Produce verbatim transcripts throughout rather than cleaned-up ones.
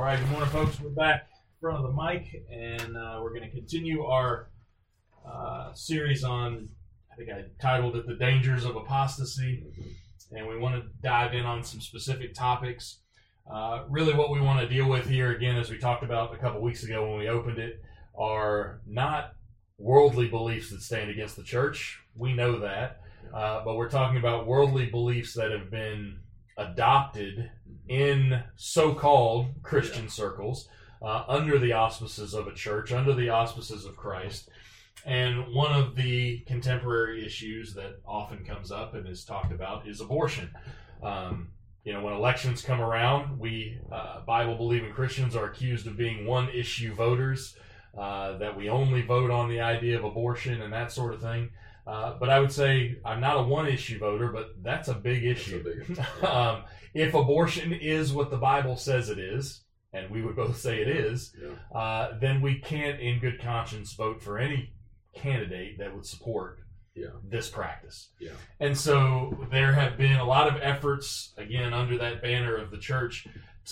All right, good morning, folks. We're back in front of the mic, and uh, we're going to continue our uh, series on, I think I titled it The Dangers of Apostasy, and we want to dive in on some specific topics. Uh, really what we want to deal with here, again, as we talked about a couple weeks ago when we opened it, are not worldly beliefs that stand against the church. We know that, uh, but we're talking about worldly beliefs that have been adopted in so-called Christian circles uh, under the auspices of a church, under the auspices of Christ. And one of the contemporary issues that often comes up and is talked about is abortion. Um, you know, when elections come around, we uh, Bible-believing Christians are accused of being one-issue voters, uh, that we only vote on the idea of abortion and that sort of thing. Uh, but I would say I'm not a one-issue voter, but that's a big issue. A big, yeah. um, if abortion is what the Bible says it is, and we would both say it is, yeah. uh, then we can't in good conscience vote for any candidate that would support yeah. this practice. Yeah. And so there have been a lot of efforts, again, under that banner of the church,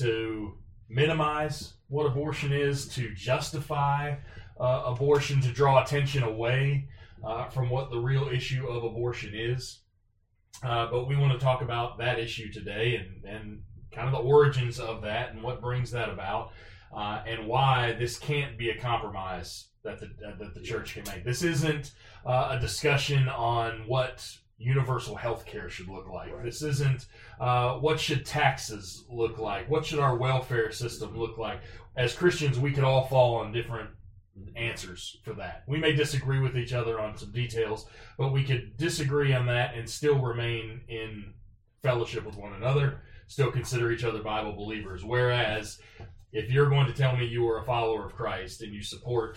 to minimize what abortion is, to justify uh, abortion, to draw attention away Uh, from what the real issue of abortion is. Uh, but we want to talk about that issue today and, and kind of the origins of that and what brings that about uh, and why this can't be a compromise that the, uh, that the church can make. This isn't uh, a discussion on what universal health care should look like. Right. This isn't uh, what should taxes look like. What should our welfare system look like? As Christians, we could all fall on different answers for that. We may disagree with each other on some details, but we could disagree on that and still remain in fellowship with one another, still consider each other Bible believers. Whereas, if you're going to tell me you are a follower of Christ and you support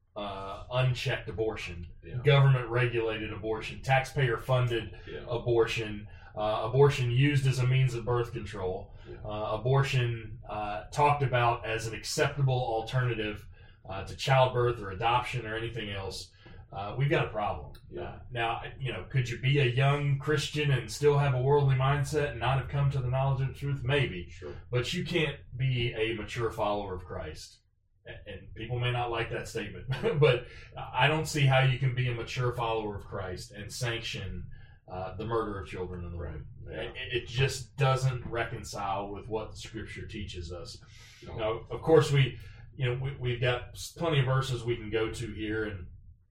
uh, unchecked abortion, yeah. government-regulated abortion, taxpayer-funded yeah. abortion, uh, abortion used as a means of birth control, yeah. uh, abortion uh, talked about as an acceptable alternative Uh, to childbirth or adoption or anything else, uh, we've got a problem. Yeah. Uh, now, you know, could you be a young Christian and still have a worldly mindset and not have come to the knowledge of the truth? Maybe. Sure. But you can't be a mature follower of Christ. And, and people may not like that statement, but I don't see how you can be a mature follower of Christ and sanction uh, the murder of children in the womb. Yeah. It, it just doesn't reconcile with what the Scripture teaches us. No. Now, of course, we... You know, we, we've got plenty of verses we can go to here, and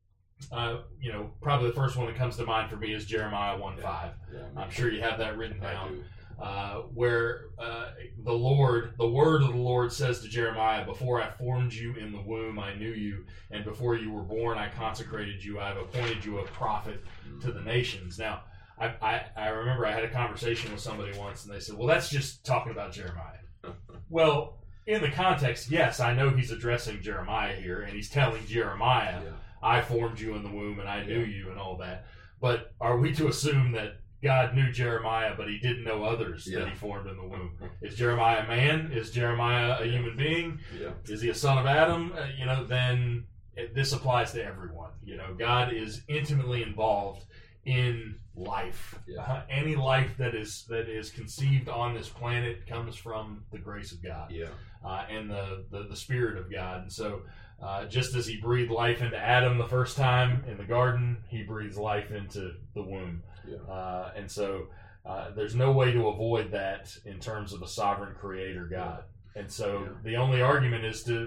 uh, you know, probably the first one that comes to mind for me is Jeremiah one five. Yeah, yeah, I'm sure you have that written down, uh, where uh, the Lord, the word of the Lord says to Jeremiah, "Before I formed you in the womb, I knew you, and before you were born, I consecrated you. I have appointed you a prophet mm-hmm. to the nations." Now, I, I, I remember I had a conversation with somebody once, and they said, "Well, that's just talking about Jeremiah." Well, in the context, yes, I know he's addressing Jeremiah here, and he's telling Jeremiah, yeah. I formed you in the womb, and I knew yeah. you, and all that. But are we to assume that God knew Jeremiah, but he didn't know others yeah. that he formed in the womb? Is Jeremiah a man? Is Jeremiah a human being? Yeah. Is he a son of Adam? Uh, you know, then it, this applies to everyone. You know, God is intimately involved in life. Yeah. Uh, any life that is that is conceived on this planet comes from the grace of God. Yeah. Uh, and the, the, the Spirit of God. And so uh, just as he breathed life into Adam the first time in the garden, he breathes life into the womb. Yeah. Uh, and so uh, there's no way to avoid that in terms of a sovereign creator God. And so yeah. the only argument is to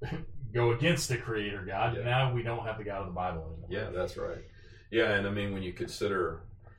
go against the creator God. Yeah. And now we don't have the God of the Bible anymore. Yeah, that's right. Yeah, and I mean, when you consider...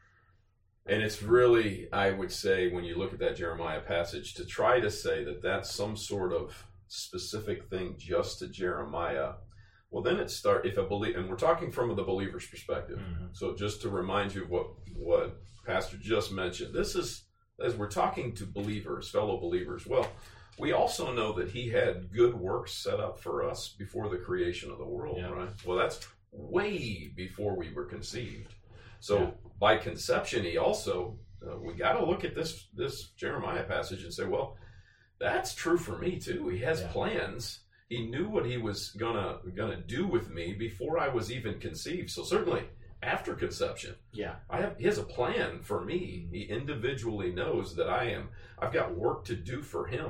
And it's really, I would say, when you look at that Jeremiah passage, to try to say that that's some sort of specific thing just to Jeremiah, well, then it start if a believe, and we're talking from the believer's perspective. Mm-hmm. So just to remind you of what what Pastor just mentioned, this is as we're talking to believers, fellow believers. Well, we also know that He had good works set up for us before the creation of the world, yeah. right? Well, that's way before we were conceived. So. Yeah. By conception, he also, uh, we got to look at this this Jeremiah passage and say, well, that's true for me too. He has yeah. plans. He knew what he was gonna gonna do with me before I was even conceived. So certainly after conception, yeah, I have he has a plan for me. He individually knows that I am. I've got work to do for him.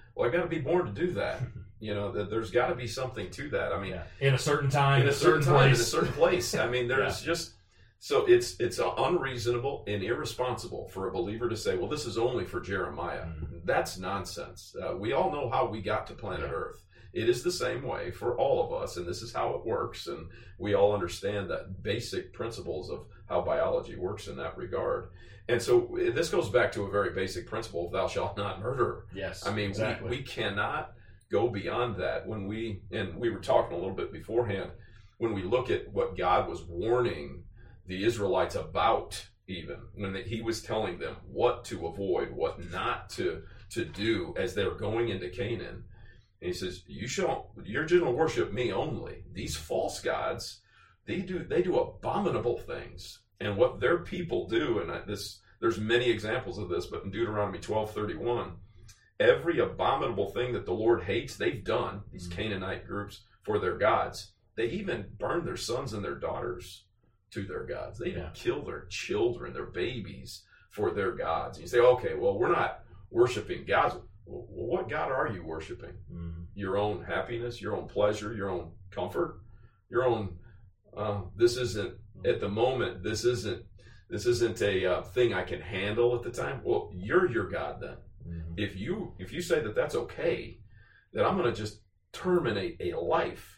Well, I got to be born to do that. You know, that there's got to be something to that. I mean, yeah. in a certain time, in a certain, certain time, place. in a certain place. I mean, there's yeah. just so it's it's unreasonable and irresponsible for a believer to say, "Well, this is only for Jeremiah." Mm-hmm. That's nonsense. Uh, we all know how we got to planet yeah. Earth. It is the same way for all of us, and this is how it works. And we all understand that basic principles of how biology works in that regard. And so this goes back to a very basic principle of thou shalt not murder. Yes, I mean, exactly. we, we cannot go beyond that. When we, and we were talking a little bit beforehand, when we look at what God was warning the Israelites about, even when he was telling them what to avoid, what not to, to do as they're going into Canaan. And he says, you shall, you're going to worship me only. These false gods, they do, they do abominable things. And what their people do, and this, there's many examples of this, but in Deuteronomy twelve thirty-one, every abominable thing that the Lord hates, they've done, these mm-hmm. Canaanite groups, for their gods. They even burn their sons and their daughters to their gods. They even yeah. kill their children, their babies, for their gods. And you say, okay, well, we're not worshiping gods. Well, what God are you worshiping? Mm-hmm. Your own happiness, your own pleasure, your own comfort, your own, uh, this isn't, at the moment, this isn't, this isn't a uh, thing I can handle at the time. Well, you're your God then. Mm-hmm. If you if you say that that's okay, then I'm going to just terminate a life.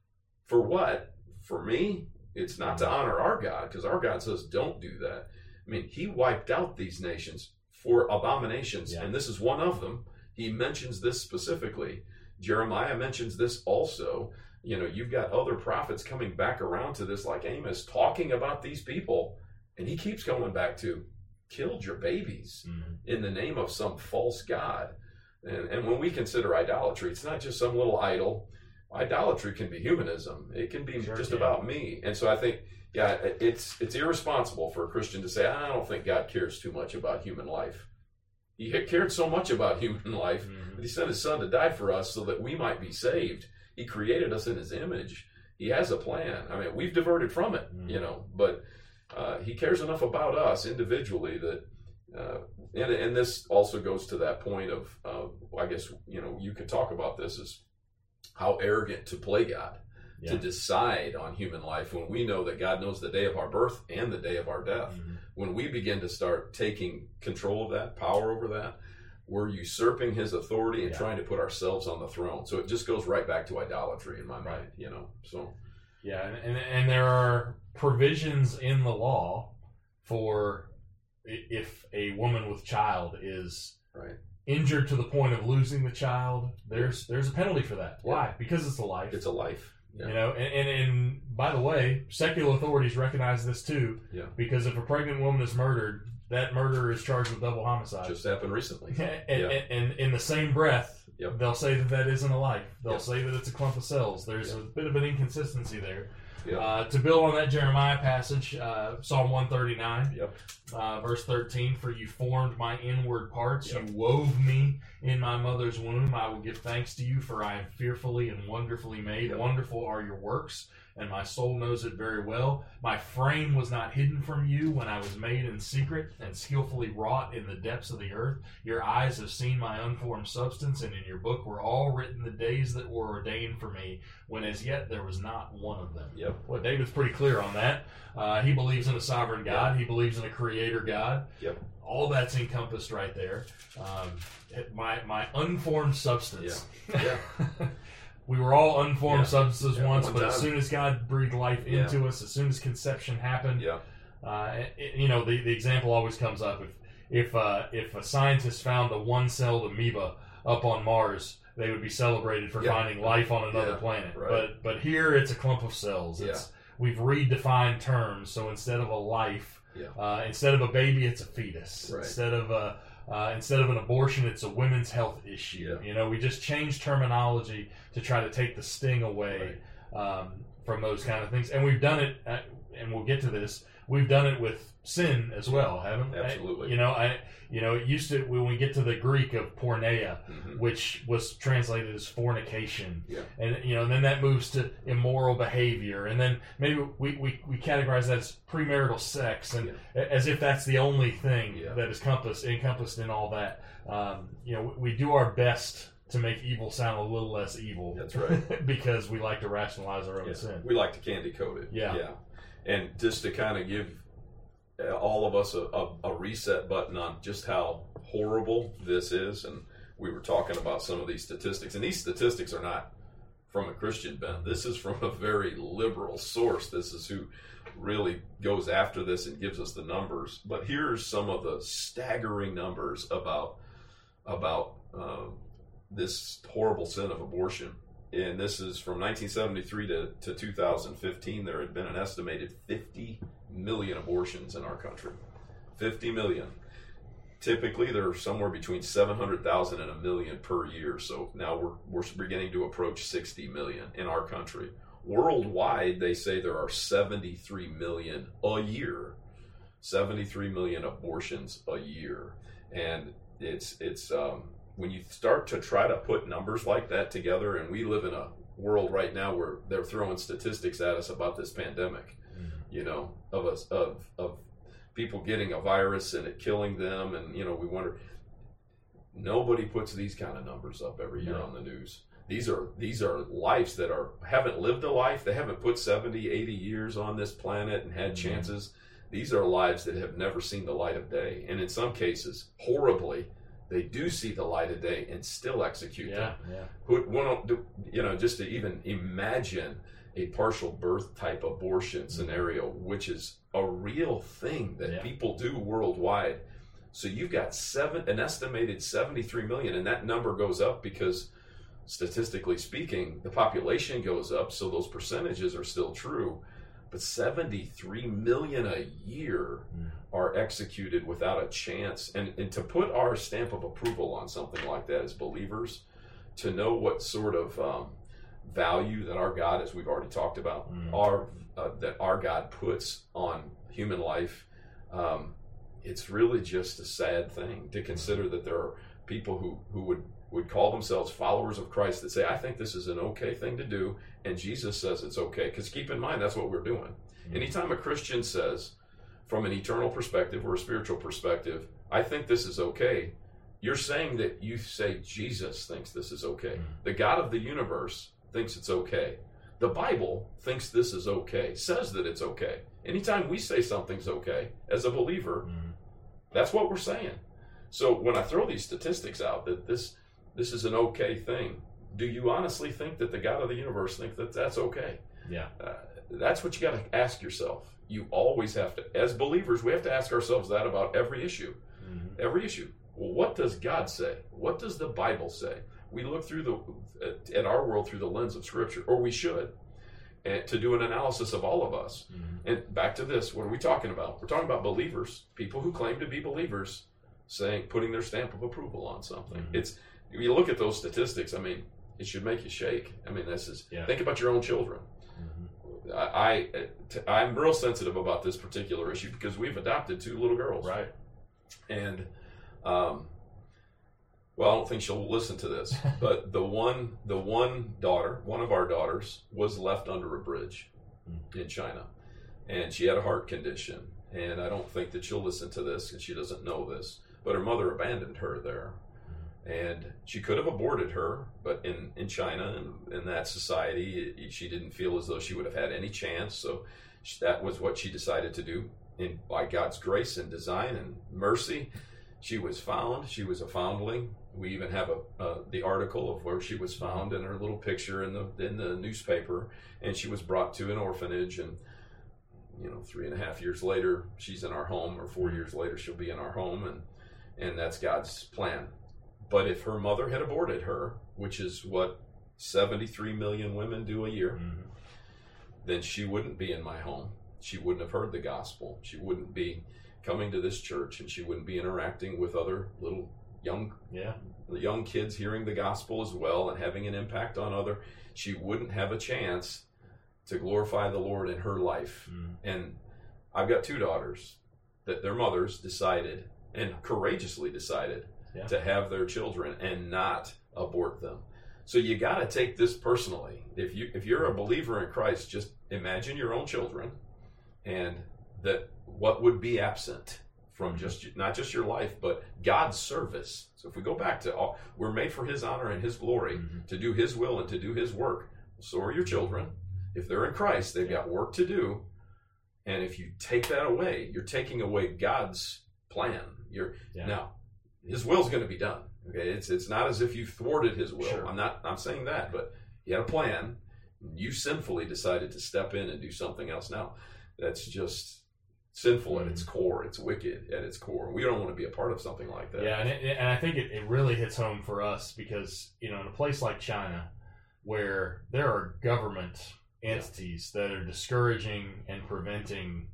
For what? For me, it's not to honor our God, because our God says don't do that. I mean, he wiped out these nations for abominations, yeah. and this is one of them. He mentions this specifically. Jeremiah mentions this also. You know, you've got other prophets coming back around to this, like Amos, talking about these people, and he keeps going back to, killed your babies mm-hmm. in the name of some false god. And, and when we consider idolatry, it's not just some little idol. Idolatry can be humanism. It can be sure just can. about me. And so I think, yeah, it's it's irresponsible for a Christian to say, I don't think God cares too much about human life. He cared so much about human life mm-hmm. that he sent his son to die for us so that we might be saved. He created us in his image. He has a plan. I mean, we've diverted from it, mm-hmm. you know, but uh, he cares enough about us individually that, uh, and, and this also goes to that point of, uh, I guess, you know, you could talk about this as how arrogant to play God, yeah. to decide on human life when we know that God knows the day of our birth and the day of our death. Mm-hmm. When we begin to start taking control of that, power over that, we're usurping his authority and yeah. trying to put ourselves on the throne. So it just goes right back to idolatry in my mind, right. you know. So yeah, and, and and there are provisions in the law for if a woman with child is right. injured to the point of losing the child, there's there's a penalty for that. Yeah. Why? Because it's a life. It's a life. Yeah. You know, and, and and by the way, secular authorities recognize this too. Yeah. Because if a pregnant woman is murdered, that murderer is charged with double homicide. Just happened recently. and, yeah. and, and in the same breath, yep. they'll say that that isn't a life. They'll yep. say that it's a clump of cells. There's yep. a bit of an inconsistency there. Yep. Uh, to build on that Jeremiah passage, uh, Psalm one thirty-nine, yep. uh, verse thirteen, for you formed my inward parts, yep. you wove me in my mother's womb. I will give thanks to you, for I am fearfully and wonderfully made. Yep. Wonderful are your works, and my soul knows it very well. My frame was not hidden from you when I was made in secret and skillfully wrought in the depths of the earth. Your eyes have seen my unformed substance, and in your book were all written the days that were ordained for me, when as yet there was not one of them. Yep. Well, David's pretty clear on that. Uh, he believes in a sovereign God. Yep. He believes in a creator God. Yep. All that's encompassed right there. Um, my my unformed substance. Yeah. yeah. We were all unformed yeah. substances yeah, once, one but time. as soon as God breathed life yeah. into us, as soon as conception happened, yeah. uh, it, you know, the, the example always comes up. If if uh, if a scientist found a one-celled amoeba up on Mars, they would be celebrated for yeah. finding life on another yeah. planet. Right. But but here it's a clump of cells. It's, yeah. We've redefined terms, so instead of a life, yeah. uh, instead of a baby, it's a fetus. Right. Instead of a Uh, instead of an abortion, it's a women's health issue. Yeah. You know, we just change terminology to try to take the sting away right. um, from those kind of things. And we've done it, at, and we'll get to this, we've done it with sin as well, haven't we? Absolutely. I, you know, I, you know, it used to, when we get to the Greek of porneia, mm-hmm. which was translated as fornication, yeah. and, you know, and then that moves to immoral behavior, and then maybe we, we, we categorize that as premarital sex, and yeah. as if that's the only thing yeah. that is encompassed, encompassed in all that. Um, you know, we, we do our best to make evil sound a little less evil. That's right. Because we like to rationalize our own Yeah. sin. We like to candy coat it. Yeah. Yeah. And just to kind of give all of us a, a, a reset button on just how horrible this is. And we were talking about some of these statistics, and these statistics are not from a Christian bent. This is from a very liberal source. This is who really goes after this and gives us the numbers. But here's some of the staggering numbers about about uh, this horrible sin of abortion. And this is from nineteen seventy-three to, to two thousand fifteen. There had been an estimated fifty million abortions in our country. fifty million. Typically, there are somewhere between seven hundred thousand and a million per year. So now we're, we're beginning to approach sixty million in our country. Worldwide, they say there are seventy-three million a year. seventy-three million abortions a year. And it's, it's um, when you start to try to put numbers like that together, and we live in a world right now where they're throwing statistics at us about this pandemic, mm-hmm. you know, of us, of, of, people getting a virus and it killing them, and you know, we wonder. Nobody puts these kind of numbers up every year no. on the news. These are these are lives that are haven't lived a life. They haven't put seventy, eighty years on this planet and had mm-hmm. chances. These are lives that have never seen the light of day, and in some cases, horribly, they do see the light of day and still execute yeah, them. Yeah. Who, one, you know, just to even imagine a partial birth type abortion scenario, which is a real thing that yeah. people do worldwide. So you've got seven, an estimated seventy-three million, and that number goes up because statistically speaking, the population goes up, so those percentages are still true. But seventy-three million a year mm. are executed without a chance. And, and to put our stamp of approval on something like that as believers, to know what sort of um, value that our God, as we've already talked about, mm. our uh, that our God puts on human life, um, it's really just a sad thing to consider that there are people who, who would, would call themselves followers of Christ that say, I think this is an okay thing to do, and Jesus says it's okay. Because keep in mind, that's what we're doing. Mm. Anytime a Christian says, from an eternal perspective or a spiritual perspective, I think this is okay, you're saying that you say Jesus thinks this is okay. Mm. The God of the universe thinks it's okay. The Bible thinks this is okay, says that it's okay. Anytime we say something's okay, as a believer, mm. that's what we're saying. So when I throw these statistics out that this this is an okay thing, do you honestly think that the God of the universe thinks that that's okay? Yeah. Uh, that's what you got to ask yourself. You always have to, as believers, we have to ask ourselves that about every issue. Mm-hmm. Every issue. Well, what does God say? What does the Bible say? We look through the at our world through the lens of Scripture, or we should, and to do an analysis of all of us. Mm-hmm. And back to this, what are we talking about? We're talking about believers, people who claim to be believers, saying, putting their stamp of approval on something. Mm-hmm. It's you look at those statistics. I mean, it should make you shake. I mean, this is yeah. think about your own children. Mm-hmm. I, I I'm real sensitive about this particular issue because we've adopted two little girls, right? And um, well, I don't think she'll listen to this, but the one the one daughter, one of our daughters, was left under a bridge mm-hmm. in China, and she had a heart condition. And I don't think that she'll listen to this, and she doesn't know this, but her mother abandoned her there. And she could have aborted her, but in, in China and in that society, it, she didn't feel as though she would have had any chance. So she, that was what she decided to do. And by God's grace and design and mercy, she was found. She was a foundling. We even have a uh, the article of where she was found and her little picture in the in the newspaper. And she was brought to an orphanage. And you know, three and a half years later, she's in our home, or four years later, she'll be in our home, and and that's God's plan. But if her mother had aborted her, which is what seventy-three million women do a year, mm-hmm. then she wouldn't be in my home. She wouldn't have heard the gospel. She wouldn't be coming to this church, and she wouldn't be interacting with other little young yeah. young kids hearing the gospel as well and having an impact on other. She wouldn't have a chance to glorify the Lord in her life. Mm. And I've got two daughters that their mothers decided, and courageously decided, yeah. to have their children and not abort them. So you got to take this personally. If you if you're a believer in Christ, just imagine your own children and that what would be absent from just not just your life, but God's service. So if we go back to all, we're made for His honor and His glory, mm-hmm. to do His will and to do His work. So are your children. If they're in Christ, they've got work to do. And if you take that away, you're taking away God's plan. You're yeah. now His will's going to be done. Okay, it's it's not as if you thwarted His will. Sure. I'm not. I'm saying that, but He had a plan. You sinfully decided to step in and do something else. Now, that's just sinful mm-hmm. at its core. It's wicked at its core. We don't want to be a part of something like that. Yeah, and, it, and I think it, it really hits home for us because, you know, in a place like China, where there are government entities yeah. that are discouraging and preventing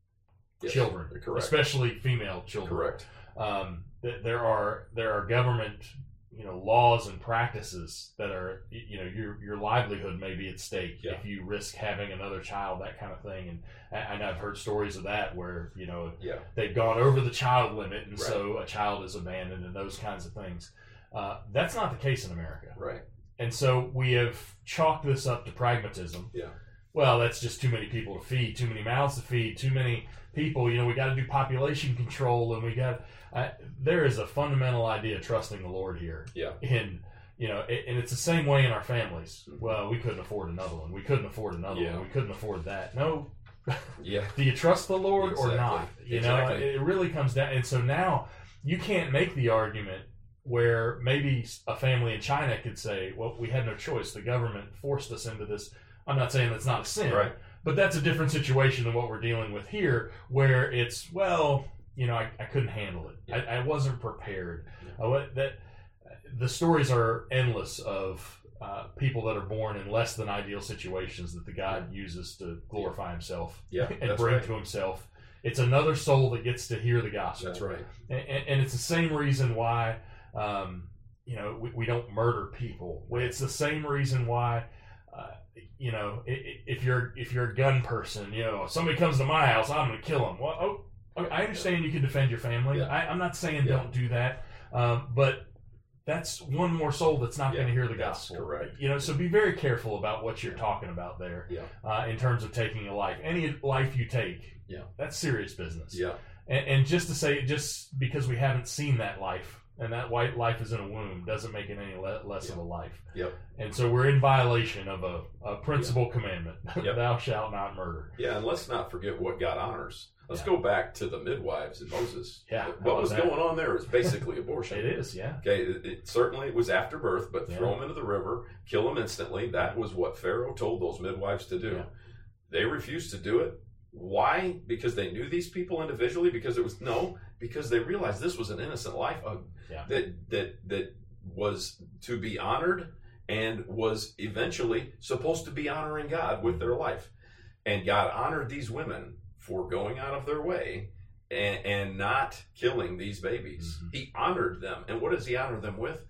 yes, children, especially female children. Correct. Um, th- there are there are government, you know, laws and practices that are, you know, your your livelihood may be at stake yeah. if you risk having another child, that kind of thing. And and I've heard stories of that where, you know, yeah. they've gone over the child limit, and right. so a child is abandoned and those kinds of things. Uh, that's not the case in America. Right. And so we have chalked this up to pragmatism. Yeah. Well, that's just too many people to feed, too many mouths to feed, too many people. You know, we got to do population control, and we got. Uh, there is a fundamental idea of trusting the Lord here. Yeah. In you know, it, and it's the same way in our families. Mm-hmm. Well, we couldn't afford another one. We couldn't afford another yeah. one. We couldn't afford that. No. Yeah. Do you trust the Lord exactly. or not? You exactly. know, it really comes down. And so now you can't make the argument where maybe a family in China could say, well, we had no choice. The government forced us into this. I'm not saying that's not a sin, right. but that's a different situation than what we're dealing with here, where it's, well, you know, I, I couldn't handle it. Yeah. I, I wasn't prepared. Yeah. Uh, that the stories are endless of uh, people that are born in less than ideal situations that the God uses to glorify yeah. Himself yeah, and bring right. to Himself. It's another soul that gets to hear the gospel. That's right. And, and it's the same reason why, um, you know, we, we don't murder people. It's the same reason why, uh, you know, if you're if you're a gun person, you know, if somebody comes to my house, I'm going to kill them. Well, oh, I understand you can defend your family. Yeah. I, I'm not saying yeah. don't do that, um, but that's one more soul that's not yeah, going to hear the gospel. Correct. You know, so be very careful about what you're talking about there. Yeah. Uh, in terms of taking a life, any life you take, yeah, that's serious business. Yeah. And, and just to say, just because we haven't seen that life and that white life is in a womb doesn't make it any le- less yeah. of a life. Yep. And so we're in violation of a, a principal yeah. commandment: yep. "Thou shalt not murder." Yeah, and let's not forget what God honors. Let's yeah. go back to the midwives and Moses. Yeah, what was that? going on there is basically abortion. It is, yeah. Okay, it, it certainly it was after birth, but yeah. throw them into the river, kill them instantly. That was what Pharaoh told those midwives to do. Yeah. They refused to do it. Why? Because they knew these people individually? Because it was no, because they realized this was an innocent life uh, yeah. that that that was to be honored and was eventually supposed to be honoring God with their life. And God honored these women for going out of their way and, and not killing these babies. Mm-hmm. He honored them. And what does He honor them with?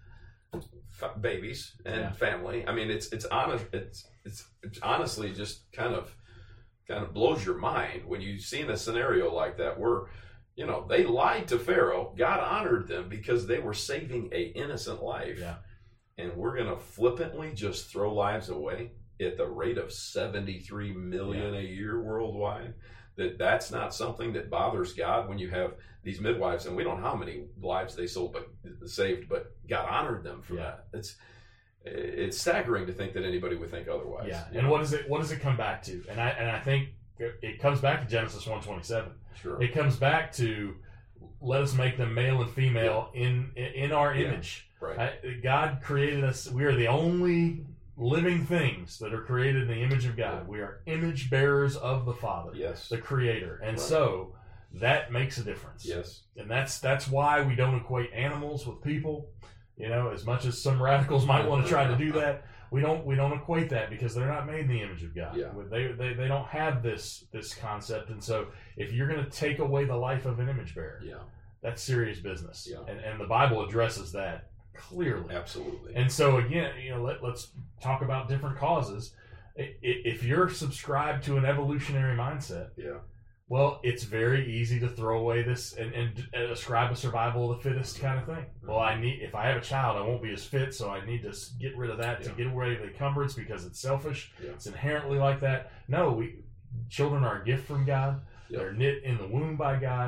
F- babies and yeah. family. I mean, it's it's honest. It's, it's it's honestly just kind of kind of blows your mind when you see in a scenario like that where, you know, they lied to Pharaoh. God honored them because they were saving a innocent life. Yeah. And we're going to flippantly just throw lives away at the rate of seventy-three million yeah. a year worldwide. That that's not something that bothers God when you have these midwives, and we don't know how many lives they sold but saved, but God honored them for yeah. that. It's it's staggering to think that anybody would think otherwise. Yeah. And know? what does it what does it come back to? And I and I think it comes back to Genesis one twenty-seven. Sure. It comes back to let us make them male and female yeah. in in our image. Yeah. Right. I, God created us. We are the only living things that are created in the image of God. We are image bearers of the Father, yes, the Creator, and right. so that makes a difference. Yes, and that's that's why we don't equate animals with people. You know, as much as some radicals might want to try to do that, we don't we don't equate that because they're not made in the image of God. Yeah. They they they don't have this this concept, and so if you're going to take away the life of an image bearer, yeah, that's serious business. Yeah, and and the Bible addresses that clearly. Absolutely. And so again, you know, let, let's talk about different causes. If you're subscribed to an evolutionary mindset, yeah, well, it's very easy to throw away this and, and, and ascribe a survival of the fittest kind of thing. Mm-hmm. Well, I need if I have a child, I won't be as fit, so I need to get rid of that yeah. to get away the encumbrance because it's selfish. Yeah. It's inherently like that. No, we children are a gift from God. Yep. They're knit in the womb by God. Yep.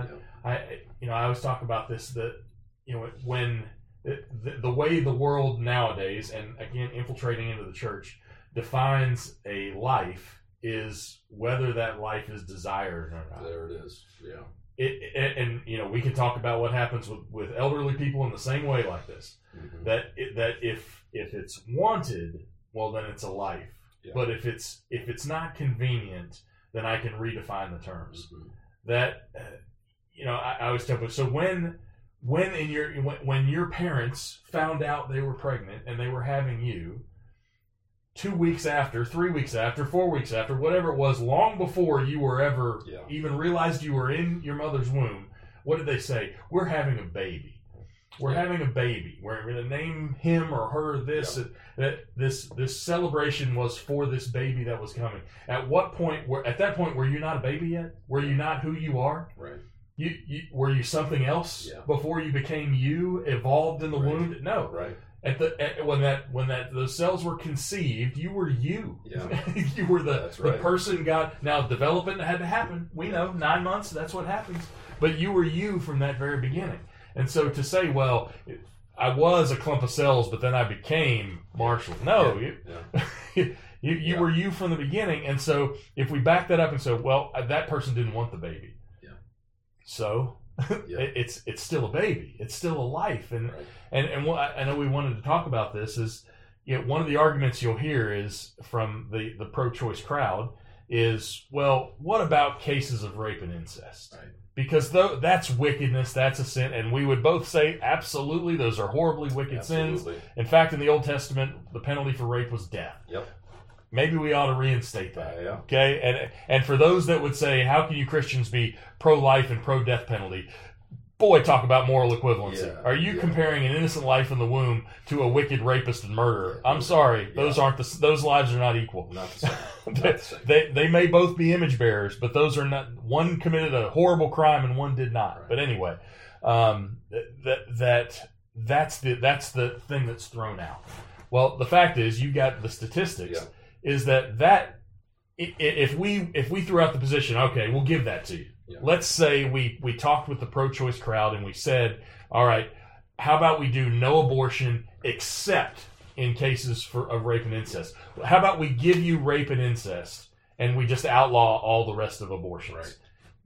I, you know, I always talk about this, that, you know, when the, the way the world nowadays, and again, infiltrating into the church, defines a life is whether that life is desired or not. There it is. Yeah. It, it, and, you know, we can talk about what happens with, with elderly people in the same way like this. Mm-hmm. That it, that if if it's wanted, well, then it's a life. Yeah. But if it's if it's not convenient, then I can redefine the terms. Mm-hmm. That, uh, you know, I, I always tell people, so when when in your when, when your parents found out they were pregnant and they were having you, two weeks after, three weeks after, four weeks after, whatever it was, long before you were ever yeah. even realized you were in your mother's womb, what did they say? We're having a baby. We're yeah. having a baby. We're going to name him or her this. Yeah. That this this celebration was for this baby that was coming. At what point? Were, at that point, were you not a baby yet? Were you not who you are? Right. You, you were you something else yeah. before you became you, evolved in the right. womb? No. Right. At the at, when that when that those cells were conceived, you were you. Yeah. You were the that's right. the person got now development had to happen. We know nine months. That's what happens. But you were you from that very beginning. And so to say, well, I was a clump of cells, but then I became Marshall. No, yeah. you Yeah. you, you yeah. were you from the beginning. And so if we back that up and say, well, that person didn't want the baby. Yeah. So yeah. it, it's it's still a baby. It's still a life. And right. and and what I know we wanted to talk about this is, you know, one of the arguments you'll hear is from the the pro-choice crowd is, well, what about cases of rape and incest? Right. Because though that's wickedness, that's a sin, and we would both say absolutely those are horribly wicked absolutely. sins. In fact, in the Old Testament, the penalty for rape was death. Yep. Maybe we ought to reinstate that. Uh, yeah. Okay, and and for those that would say, how can you Christians be pro-life and pro-death penalty? Boy, talk about moral equivalency. Yeah, Are you yeah. comparing an innocent life in the womb to a wicked rapist and murderer? I'm sorry, those yeah. aren't the those lives are not equal. Not the same. Not they, the same. they they may both be image bearers, but those are not. One committed a horrible crime and one did not. Right. But anyway, um, that that that's the that's the thing that's thrown out. Well, the fact is, you got the statistics. Yeah. Is that that if we if we threw out the position, okay, we'll give that to you. Yeah. Let's say we, we talked with the pro-choice crowd and we said, all right, how about we do no abortion except in cases for of rape and incest? How about we give you rape and incest and we just outlaw all the rest of abortions? Right.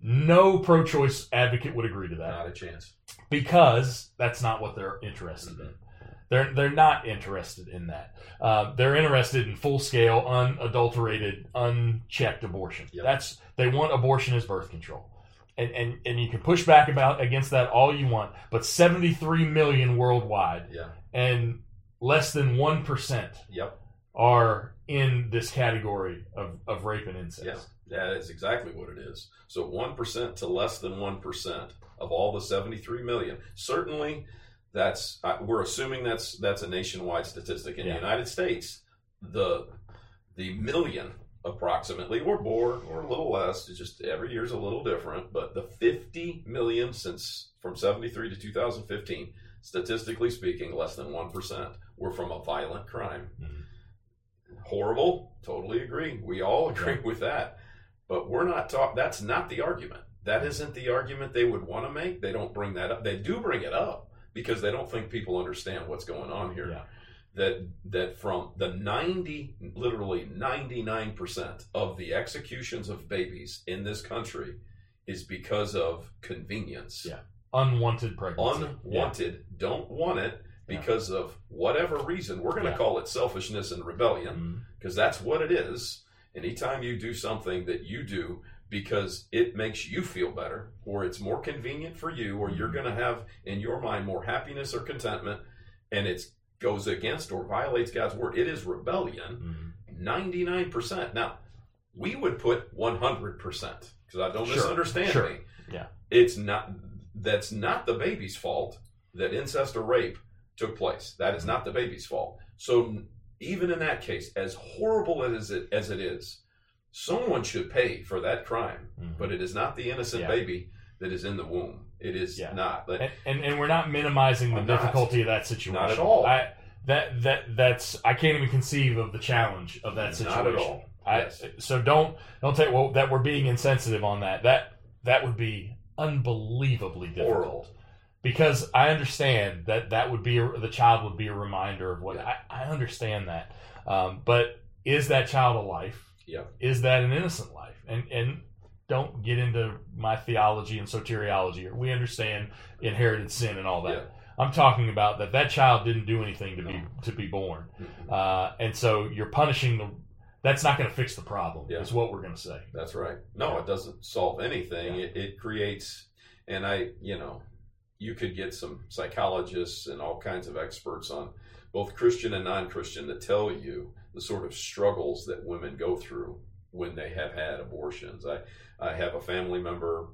No pro-choice advocate would agree to that. Not a chance. Because that's not what they're interested mm-hmm. in. They're they're not interested in that. Uh, they're interested in full scale, unadulterated, unchecked abortion. Yep. That's they want abortion as birth control, and and and you can push back about against that all you want. But seventy-three million worldwide, yeah, and less than one percent, yep, are in this category of, of rape and incest. Yeah, that is exactly what it is. So one percent to less than one percent of all the seventy-three million, certainly. That's uh, we're assuming that's that's a nationwide statistic. In yeah. the United States, the the million approximately, or more, or a little less. It's just every year is a little different. But the fifty million since from seventy-three to two thousand fifteen, statistically speaking, less than one percent were from a violent crime. Mm-hmm. Horrible. Totally agree. We all agree yeah. with that. But we're not talking. That's not the argument. That isn't the argument they would want to make. They don't bring that up. They do bring it up. Because they don't think people understand what's going on here. Yeah. That that from the ninety, literally ninety-nine percent of the executions of babies in this country is because of convenience. Yeah. Unwanted pregnancy. Unwanted. Yeah. Don't want it because yeah. of whatever reason. We're going to yeah. call it selfishness and rebellion because mm-hmm. that's what it is. Anytime you do something that you do because it makes you feel better, or it's more convenient for you, or you're going to have in your mind more happiness or contentment, and it goes against or violates God's word, it is rebellion. Mm-hmm. ninety-nine percent. Now, we would put one hundred percent, because I don't sure. misunderstand sure. me. Yeah, it's not. That's not the baby's fault that incest or rape took place. That is not the baby's fault. So even in that case, as horrible as it as it is, someone should pay for that crime, mm-hmm. but it is not the innocent yeah. baby that is in the womb. It is yeah. not. But, and, and and we're not minimizing the I'm difficulty not, of that situation. Not at all. I, that that that's I can't even conceive of the challenge of that situation. Not at all. I, yes. So don't don't take well that we're being insensitive on that. That that would be unbelievably difficult. Horrible. Because I understand that that would be a, the child would be a reminder of what Yeah. I, I understand that, um, but is that child a life? Yeah. Is that an innocent life? And and don't get into my theology and soteriology. We understand inherited sin and all that. Yeah. I'm talking about that that child didn't do anything to No. be to be born, Mhm. uh, and so you're punishing the. That's not going to fix the problem. Yeah. Is what we're going to say. That's right. No, Yeah. it doesn't solve anything. Yeah. It, it creates, and I, you know, you could get some psychologists and all kinds of experts on both Christian and non-Christian that tell you the sort of struggles that women go through when they have had abortions. I, I have a family member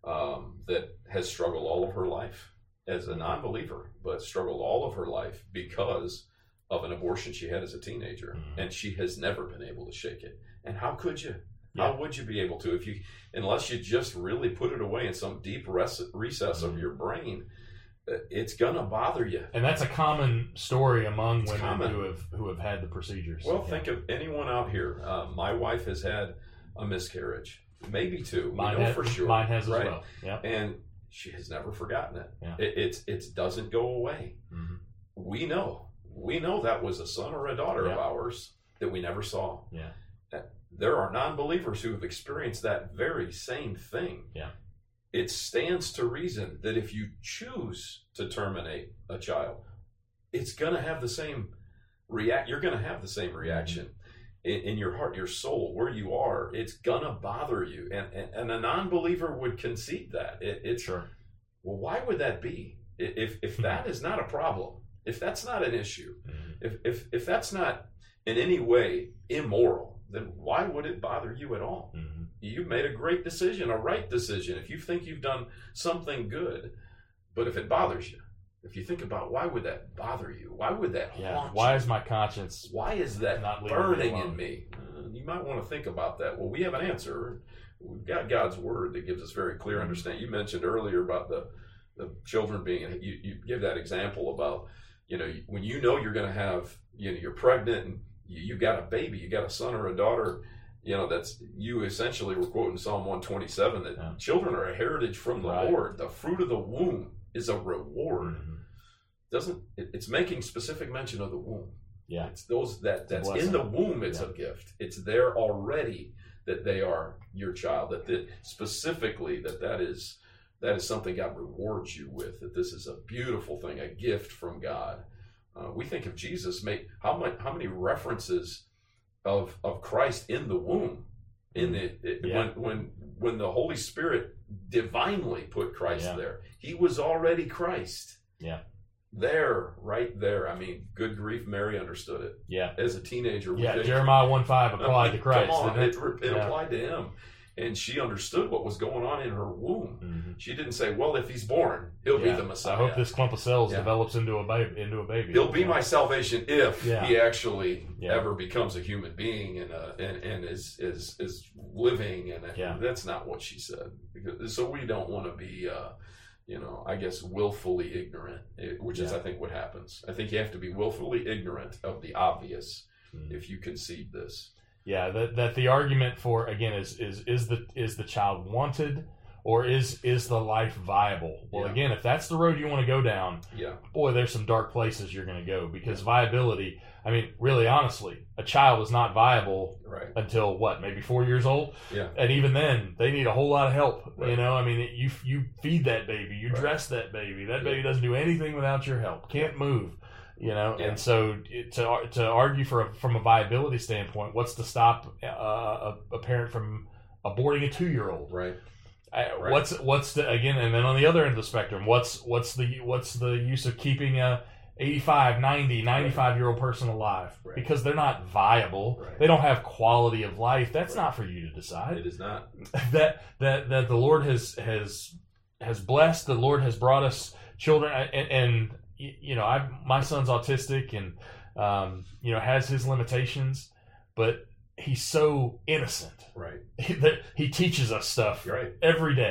um, that has struggled all of her life as a non-believer, but struggled all of her life because of an abortion she had as a teenager, Mhm. and she has never been able to shake it. And how could you? Yeah. How would you be able to if you, unless you just really put it away in some deep res- recess of Mhm. your brain? uh, It's gonna bother you. And that's a common story among It's women common. who have who have had the procedures. Well, Yeah. think of anyone out here. Uh, my wife has had a miscarriage, maybe two. Mine we know has, for sure. Mine has as right? well. Yeah. And she has never forgotten it. Yeah. It it's it doesn't go away. hmm We know. We know that was a son or a daughter Yeah. of ours that we never saw. Yeah. That- There are non-believers who have experienced that very same thing. Yeah. It stands to reason that if you choose to terminate a child, it's going to have the same react. You're going to have the same reaction in, in your heart, your soul, where you are. It's going to bother you, and, and and a non-believer would concede that. It, it's Sure. well, why would that be? I- If if that is not a problem, if that's not an issue, Mhm. if if if that's not in any way immoral, then why would it bother you at all? Mhm. You made a great decision, a right decision. If you think you've done something good, but if it bothers you, if you think about why would that bother you? Why would that Yeah. haunt Why you? is my conscience? Why is that not leaving me burning alone? in me? Uh, you might want to think about that. Well, we have an answer. We've got God's word that gives us very clear Mm-hmm. understanding. You mentioned earlier about the the children being. You you give that example about, you know, when you know you're going to have, you know, you're pregnant and you, you got a baby, you got a son or a daughter. You know, that's, you essentially were quoting Psalm one twenty-seven that Yeah. children are a heritage from the Right. Lord. The fruit of the womb is a reward. Mhm. Doesn't it, it's making specific mention of the womb. Yeah. It's those that It's a that's blessing. in the womb. It's Yeah. a gift. It's there already that they are your child. That, that specifically that that is that is something God rewards you with. That this is a beautiful thing, a gift from God. Uh, we think of Jesus. Make how much how many references of of Christ in the womb, in the it, Yeah. when when when the Holy Spirit divinely put Christ Yeah. there. He was already Christ. Yeah. There, right there. I mean, good grief, Mary understood it. Yeah. As a teenager, we Yeah. think, Jeremiah one five applied to Christ. Come on, didn't it, it? it Yeah. applied to him. And she understood what was going on in her womb. Mhm. She didn't say, well, if he's born, he'll Yeah. be the Messiah. I hope this clump of cells Yeah. develops into a baby. Into a baby. He'll be Yeah. my salvation if Yeah. he actually Yeah. ever becomes a human being and uh, and, and is, is is living. And Yeah. that's not what she said. Because, so we don't want to be, uh, you know, I guess willfully ignorant, eh, which is, Yeah. I think, what happens. I think you have to be willfully ignorant of the obvious Mhm. if you concede this. Yeah, that that the argument for, again, is is is the is the child wanted, or is is the life viable? Well, Yeah. again, if that's the road you want to go down, Yeah. boy, there's some dark places you're going to go, because viability. I mean, really, honestly, a child is not viable Right. until what, maybe four years old, Yeah. and even then, they need a whole lot of help. Right. You know, I mean, you you feed that baby, you Right. dress that baby. That Yeah. baby doesn't do anything without your help. Can't move. You know, Yeah. and so it, to to argue for a, from a viability standpoint, what's to stop uh, a, a parent from aborting a two year old? Right. I, what's what's the again, and then on the other end of the spectrum, what's what's the what's the use of keeping a eighty-five, ninety, ninety-five year old person alive? Right. Because they're not viable. Right. They don't have quality of life. That's Right. not for you to decide. It is not. that that that the Lord has has has blessed. The Lord has brought us children, and, and you know, I my son's autistic and um, you know, has his limitations, but he's so innocent. Right. He, that he teaches us stuff Right. every day.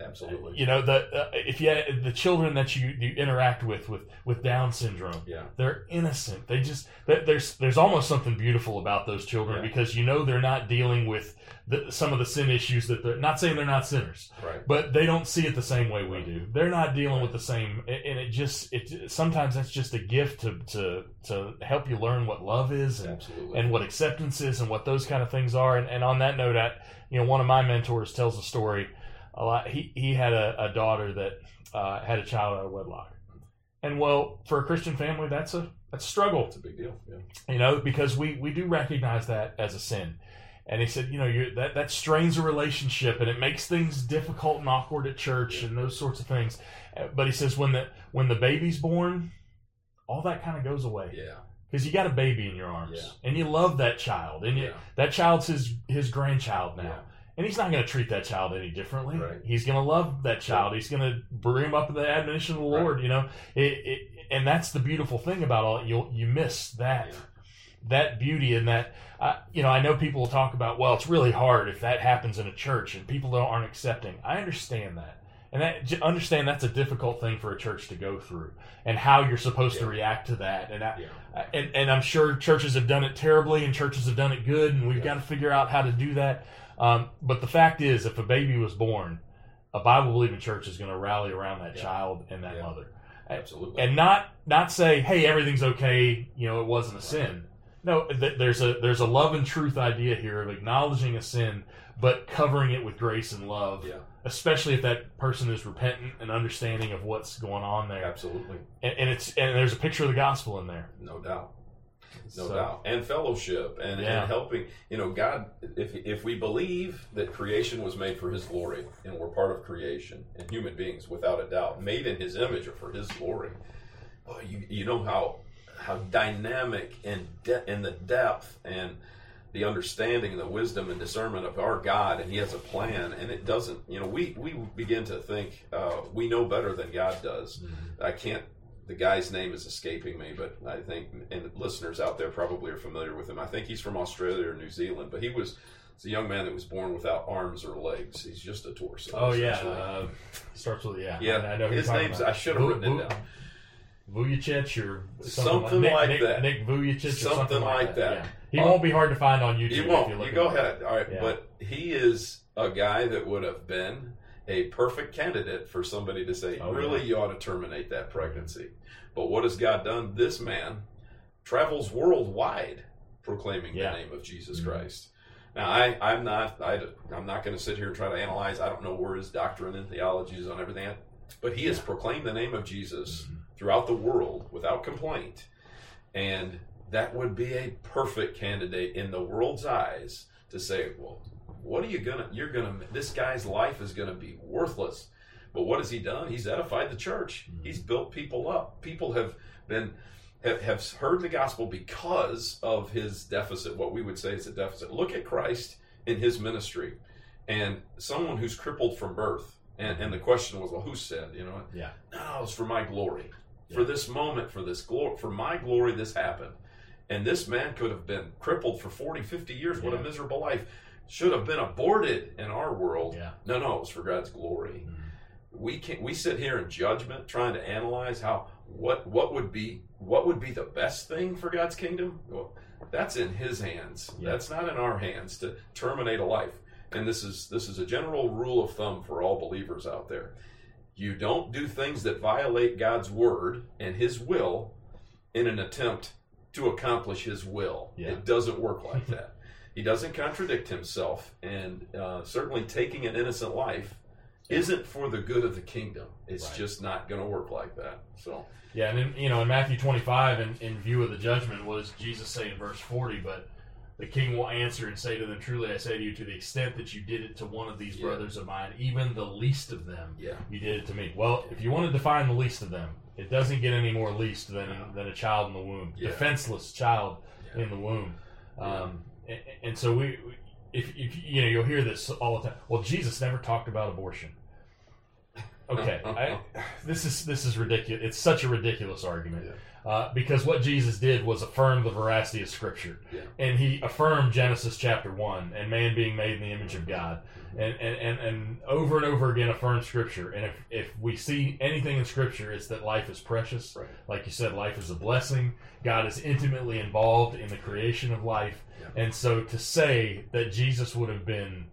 Absolutely. You know, the uh, if you the children that you, you interact with, with with Down syndrome, yeah, they're innocent. They just there's there's almost something beautiful about those children, yeah. because you know they're not dealing with the, some of the sin issues that they're not saying they're not sinners, right? But they don't see it the same way we right. do. They're not dealing right. with the same, and it just it sometimes that's just a gift to to to help you learn what love is and Absolutely. and what acceptance is and what those kind of things are. And, and on that note, I, you know, one of my mentors tells a story. A lot. He he had a, a daughter that uh, had a child out of wedlock, and well, for a Christian family, that's a that's a struggle. It's a big deal, yeah. You know, because we, we do recognize that as a sin. And he said, you know, you that that strains a relationship, and it makes things difficult and awkward at church, yeah. and those sorts of things. But he says when the when the baby's born, all that kind of goes away. Yeah. Because you got a baby in your arms, yeah. and you love that child, and you, yeah. that child's his his grandchild now. Yeah. And he's not going to treat that child any differently. Right. He's going to love that child. He's going to bring him up in the admonition of the Lord. Right. You know, it, it, and that's the beautiful thing about all. You you miss that yeah. that beauty and that. Uh, you know, I know people will talk about, well, it's really hard if that happens in a church and people don't, aren't accepting. I understand that, and that understand that's a difficult thing for a church to go through, and how you're supposed yeah. to react to that. And, I, yeah. and and I'm sure churches have done it terribly, and churches have done it good, and we've yeah. got to figure out how to do that. Um, but the fact is, if a baby was born, a Bible-believing church is going to rally around that yeah. child and that yeah. mother. Absolutely. And not not say, hey, everything's okay, you know, it wasn't a sin. No, th- there's a there's a love and truth idea here of acknowledging a sin, but covering it with grace and love, yeah. especially if that person is repentant and understanding of what's going on there. Absolutely. And, and it's and there's a picture of the gospel in there. No doubt. No so, doubt. And fellowship and, yeah. and helping. You know, God, if if we believe that creation was made for His glory, and we're part of creation, and human beings, without a doubt, made in His image or for His glory, oh, you you know how how dynamic and de- and the depth and the understanding and the wisdom and discernment of our God, and He has a plan, and it doesn't, you know, we, we begin to think uh, we know better than God does. Mm-hmm. I can't, the guy's name is escaping me, but I think, and listeners out there probably are familiar with him. I think he's from Australia or New Zealand, but he was, it's a young man that was born without arms or legs. He's just a torso. Oh, yeah. Uh, starts with, yeah. Yeah, I know his name's, about. I should have written it down. Vujicic or something, something like, like Nick, that. Nick Vujicic or something, something like, like that. that. Yeah. He uh, won't be hard to find on YouTube. You won't. If you, look you go him. ahead. All right, yeah. But he is a guy that would have been a perfect candidate for somebody to say, oh, really, yeah. you ought to terminate that pregnancy. But what has God done? This man travels worldwide proclaiming yeah. the name of Jesus mm-hmm. Christ. Now, I, I'm not. I, I'm not going to sit here and try to analyze. I don't know where his doctrine and theology is on everything, but he has proclaimed the name of Jesus mm-hmm. throughout the world without complaint, and that would be a perfect candidate in the world's eyes to say, well, what are you gonna, you're gonna, this guy's life is gonna be worthless. But what has he done? He's edified the church. Mm-hmm. He's built people up. People have been, have, have heard the gospel because of his deficit, what we would say is a deficit. Look at Christ in his ministry, and someone who's crippled from birth. And, and the question was, well, who sinned? You know, yeah. No, it's for my glory. Yeah. For this moment, for this glory, for my glory, this happened. And this man could have been crippled for forty, fifty years. Yeah. What a miserable life. Should have been aborted in our world. Yeah. No, no, it was for God's glory. Mm-hmm. We can we sit here in judgment trying to analyze how what what would be what would be the best thing for God's kingdom. Well, that's in His hands. Yeah. That's not in our hands to terminate a life. And this is this is a general rule of thumb for all believers out there. You don't do things that violate God's word and His will in an attempt to accomplish His will. Yeah. It doesn't work like that. He doesn't contradict Himself, and uh, certainly taking an innocent life isn't for the good of the kingdom. It's right. just not going to work like that. So yeah, and in, you know, in Matthew twenty-five, in, in view of the judgment, what does Jesus say in verse forty? But the king will answer and say to them, truly I say to you, to the extent that you did it to one of these yeah. brothers of mine, even the least of them, yeah. you did it to me. Well, if you want to define the least of them, it doesn't get any more least than no. than a child in the womb, yeah. defenseless child yeah. in the womb. Yeah. Um, and, and so we, if, if you know, you'll hear this all the time. Well, Jesus never talked about abortion. Okay, I, this is this is ridiculous. It's such a ridiculous argument. Yeah. Uh, because what Jesus did was affirm the veracity of Scripture. Yeah. And he affirmed Genesis chapter one and man being made in the image of God. And, and, and, and over and over again affirmed Scripture. And if, if we see anything in Scripture, it's that life is precious. Right. Like you said, life is a blessing. God is intimately involved in the creation of life. Yeah. And so to say that Jesus would have been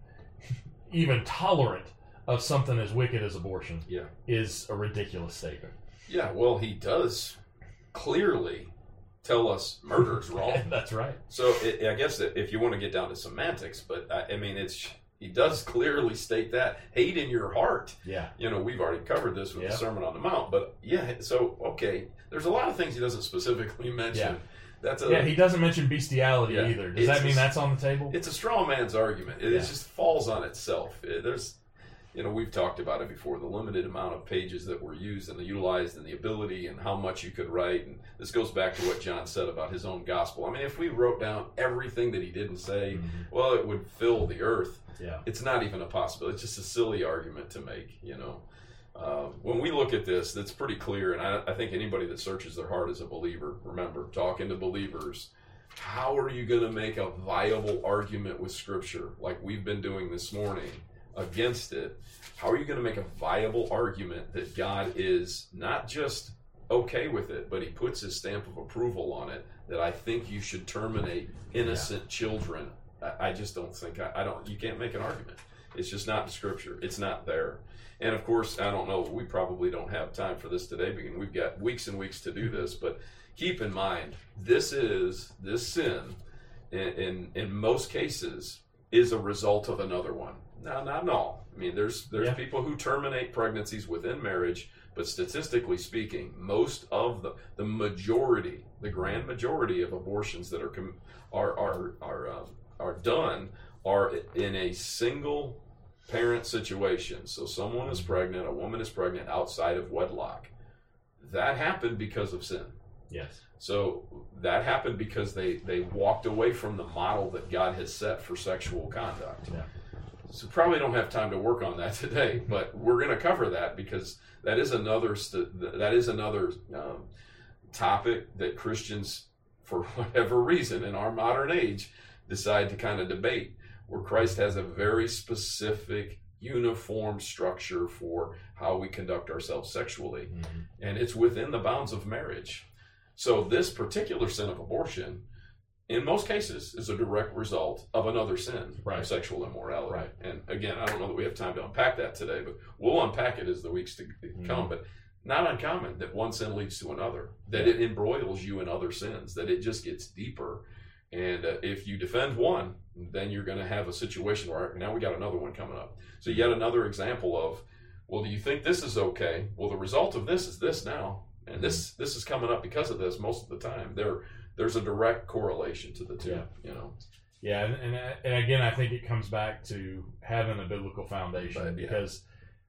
even tolerant of something as wicked as abortion yeah. is a ridiculous statement. Yeah, well, he does clearly tell us murder is wrong. That's right. So it, I guess that if you want to get down to semantics, but I, I mean, it's he does clearly state that hate in your heart. Yeah. You know, we've already covered this with yeah. the Sermon on the Mount, but yeah. So okay, there's a lot of things he doesn't specifically mention. Yeah. That's a, yeah. He doesn't mention bestiality yeah, either. Does that mean a, that's on the table? It's a straw man's argument. It, yeah. it just falls on itself. It, there's. You know, we've talked about it before, the limited amount of pages that were used and utilized and the ability and how much you could write. And this goes back to what John said about his own gospel. I mean, if we wrote down everything that he didn't say, mm-hmm. well, it would fill the earth. Yeah. It's not even a possibility. It's just a silly argument to make, you know. Uh, when we look at this, that's pretty clear. And I, I think anybody that searches their heart is a believer. Remember, talking to believers, how are you going to make a viable argument with Scripture like we've been doing this morning against it? How are you going to make a viable argument that God is not just okay with it, but he puts his stamp of approval on it, that I think you should terminate innocent yeah. children? I, I just don't think, I, I don't, you can't make an argument. It's just not in Scripture. It's not there. And of course, I don't know, we probably don't have time for this today because we've got weeks and weeks to do this, but keep in mind, this is, this sin, in, in, in most cases, is a result of another one. No, not in all. I mean, there's there's yeah. people who terminate pregnancies within marriage, but statistically speaking, most of the the majority, the grand majority of abortions that are are are are um, are done are in a single parent situation. So someone is pregnant, a woman is pregnant outside of wedlock. That happened because of sin. Yes. So that happened because they they walked away from the model that God has set for sexual conduct. Yeah. So probably don't have time to work on that today, but we're going to cover that because that is another st- that is another um, topic that Christians, for whatever reason, in our modern age, decide to kind of debate. Where Christ has a very specific, uniform structure for how we conduct ourselves sexually, mm-hmm. and it's within the bounds of marriage. So this particular sin of abortion, in most cases, is a direct result of another sin, right. of sexual immorality. Right. And again, I don't know that we have time to unpack that today, but we'll unpack it as the weeks to come. Mm-hmm. But not uncommon that one sin leads to another, that yeah. it embroils you in other sins, that it just gets deeper. And uh, if you defend one, then you're going to have a situation where now we got another one coming up. So yet another example of, well, do you think this is okay? Well, the result of this is this now. And this this is coming up because of this most of the time. There, there's a direct correlation to the two, yeah. you know. Yeah, and, and and again, I think it comes back to having a biblical foundation, but, yeah. because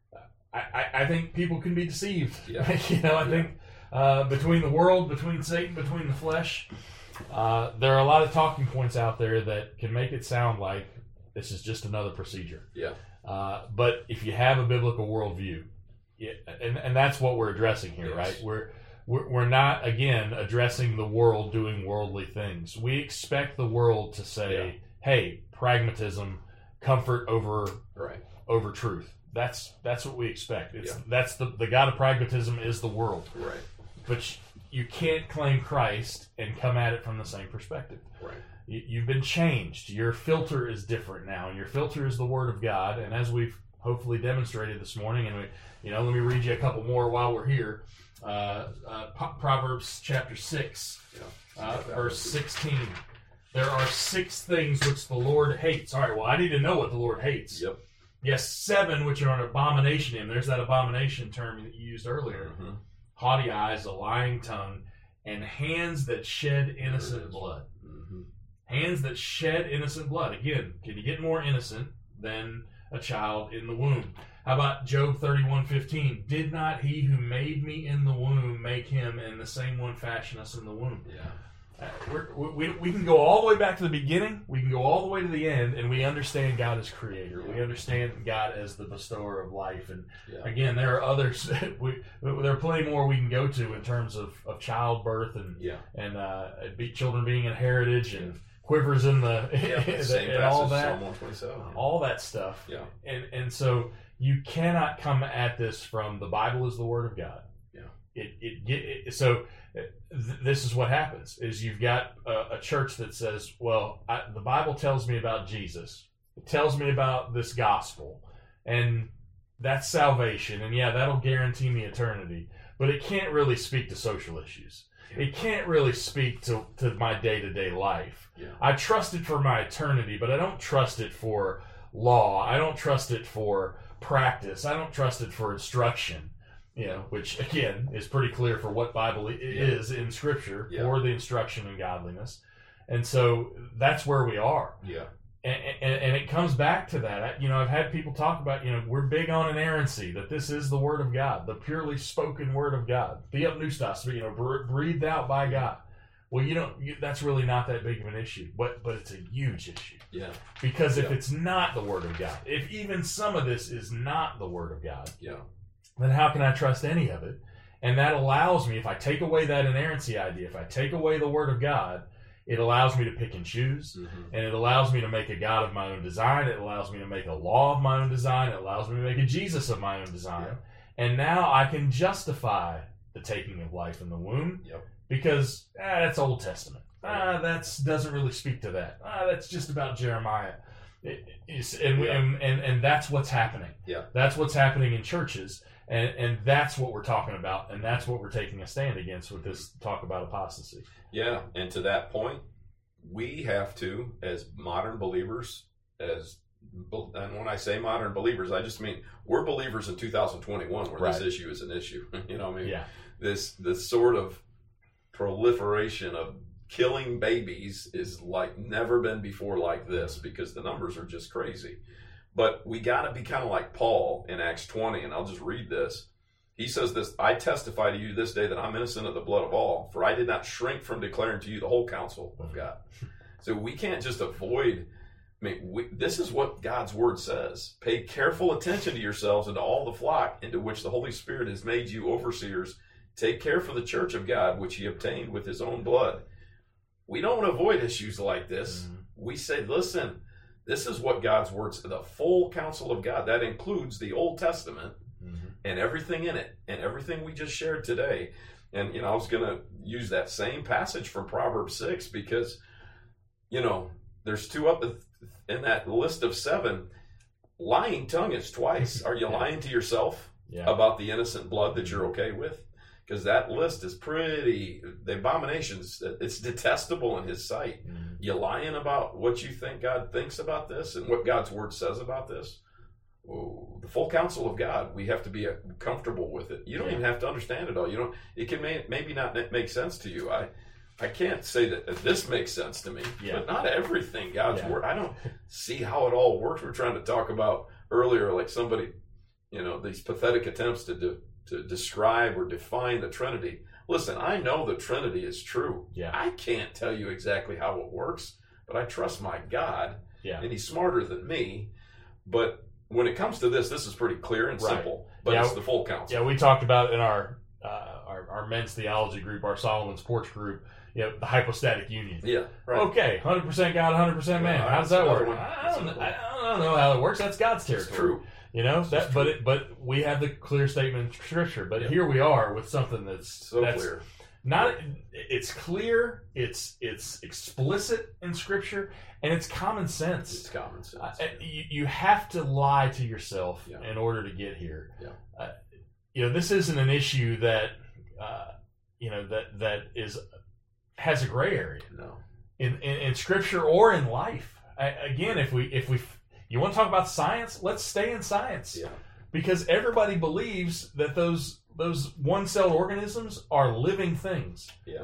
I, I think people can be deceived. Yeah. you know, I yeah. think uh, between the world, between Satan, between the flesh, uh, there are a lot of talking points out there that can make it sound like this is just another procedure. Yeah. Uh, but if you have a biblical worldview, yeah, and and that's what we're addressing here, yes. right? We're, we're we're not again addressing the world doing worldly things. We expect the world to say, yeah. "Hey, pragmatism, comfort over right. over truth." That's that's what we expect. It's yeah. that's the the God of pragmatism is the world, right? But you can't claim Christ and come at it from the same perspective, right? You, you've been changed. Your filter is different now, and your filter is the Word of God. And as we've hopefully demonstrated this morning, and we. You know, let me read you a couple more while we're here. Uh, uh, Proverbs chapter six, yeah. uh, verse sixteen. There are six things which the Lord hates. All right, well, I need to know what the Lord hates. Yep. Yes, seven which are an abomination to him. There's that abomination term that you used earlier. Mm-hmm. Haughty eyes, a lying tongue, and hands that shed innocent blood. Mm-hmm. Hands that shed innocent blood. Again, can you get more innocent than a child in the womb? How about Job thirty-one fifteen? Did not he who made me in the womb make him, and the same one fashion us in the womb? Yeah. Uh, we're, we, we can go all the way back to the beginning. We can go all the way to the end, and we understand God as creator. We understand God as the bestower of life. And Yeah. again, there are others. we, there are plenty more we can go to in terms of, of childbirth and Yeah. and uh, be, children being in heritage and quivers in the Yeah, same and all passage, that, Psalm one twenty-seven. all that stuff. Yeah. And and so you cannot come at this from the Bible is the Word of God. Yeah. It it, it, it so. Th- this is what happens is you've got a, a church that says, well, I, the Bible tells me about Jesus. It tells me about this gospel, and that's salvation, and yeah, that'll guarantee me eternity, but it can't really speak to social issues. It can't really speak to, to my day-to-day life. Yeah. I trust it for my eternity, but I don't trust it for law. I don't trust it for practice. I don't trust it for instruction. You know, which again is pretty clear for what Bible i- is in Scripture Yeah. for the instruction in godliness, and so that's where we are. Yeah. And, and, and it comes back to that. I- You know, I've had people talk about, you know, we're big on inerrancy, that this is the Word of God, the purely spoken Word of God, theopneustos, you know, bre- breathed out by God. Well, you don't. You, that's really not that big of an issue, but but it's a huge issue Yeah. because if Yeah. it's not the Word of God, if even some of this is not the Word of God, Yeah. then how can I trust any of it? And that allows me, if I take away that inerrancy idea, if I take away the Word of God, it allows me to pick and choose, Mm-hmm. and it allows me to make a God of my own design. It allows me to make a law of my own design. It allows me to make a Jesus of my own design. Yeah. And now I can justify the taking of life in the womb Yep. because ah, that's Old Testament. Ah, that doesn't really speak to that. Ah, that's just about Jeremiah. It, it's, and, Yeah. and, and, and that's what's happening. Yeah. That's what's happening in churches. And, and that's what we're talking about, and that's what we're taking a stand against with this talk about apostasy. Yeah, and to that point, we have to, as modern believers, as and when I say modern believers, I just mean we're believers in two thousand twenty-one, where Right. this issue is an issue. You know, what I mean, Yeah, this this sort of proliferation of killing babies is like never been before like this because the numbers are just crazy. But we got to be kind of like Paul in Acts twenty, and I'll just read this. He says this, I testify to you this day that I'm innocent of the blood of all, for I did not shrink from declaring to you the whole counsel of God. So we can't just avoid, I mean, we, this is what God's word says. Pay careful attention to yourselves and to all the flock into which the Holy Spirit has made you overseers. Take care for the church of God, which he obtained with his own blood. We don't avoid issues like this. Mhm. We say, listen, this is what God's word says, the full counsel of God. That includes the Old Testament mm-hmm. and everything in it and everything we just shared today. And, you know, I was going to use that same passage from Proverbs six because, you know, there's two up in that list of seven. Lying tongue is twice. Are you Yeah. lying to yourself Yeah. about the innocent blood that you're okay with? Because that list is pretty, the abominations, it's detestable in his sight. Mhm. You lying about what you think God thinks about this and what God's word says about this? Oh, the full counsel of God, we have to be uh, comfortable with it. You don't Yeah. even have to understand it all. You don't. It can may, maybe not make sense to you. I, I can't say that this makes sense to me. Yeah. But not everything God's Yeah. word. I don't see how it all works. We're trying to talk about earlier, like somebody, you know, these pathetic attempts to do, to describe or define the Trinity. Listen, I know the Trinity is true. Yeah. I can't tell you exactly how it works, but I trust my God, Yeah. and he's smarter than me. But when it comes to this, this is pretty clear and Right. simple, but Yeah. it's the full counsel. Yeah, we talked about in our, uh, our our men's theology group, our Solomon's Porch group, you know, the hypostatic union. Yeah, right. Okay, one hundred percent God, one hundred percent man. Well, How does that that's work? another one. I That's don't, another I don't know how it works. That's God's It's territory. true. You know, It's that, true. but it, but we have the clear statement in Scripture. But Yeah. here we are with something that's So that's clear. not. It's clear. It's it's explicit in Scripture, and it's common sense. It's common sense. Uh, you, you have to lie to yourself Yeah. in order to get here. Yeah. Uh, you know, this isn't an issue that uh, you know that that is has a gray area no. in, in, in Scripture or in life. I, again, if we if we you want to talk about science, let's stay in science Yeah. because everybody believes that those those one-celled organisms are living things. Yeah.